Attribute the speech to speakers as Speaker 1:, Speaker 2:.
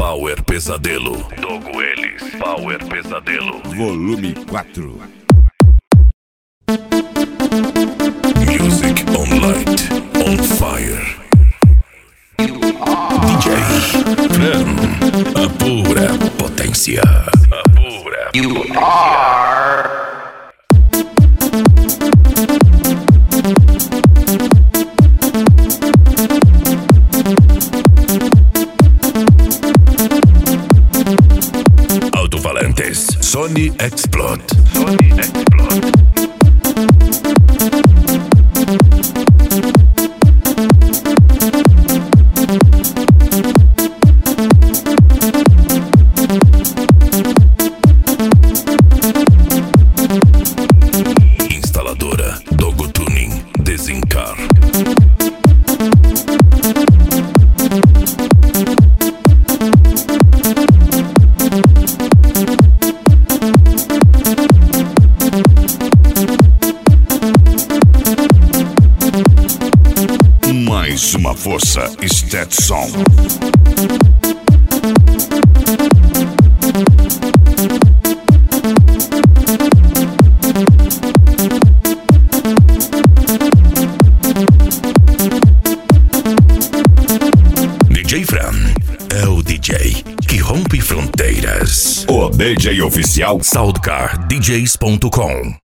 Speaker 1: Power Pesadelo. Dogo Elis. Power Pesadelo.
Speaker 2: Volume 4.
Speaker 1: Music on light, on fire. DJ Fran, a pura potência. A pura potência. Alto-falantes Sony Explode. Sony Explode. Instaladora Dogo Tuning Desencar.
Speaker 2: Mais uma força Stetson.
Speaker 1: DJ Fran é o DJ que rompe fronteiras.
Speaker 2: O DJ oficial
Speaker 1: SoundcarDJs.com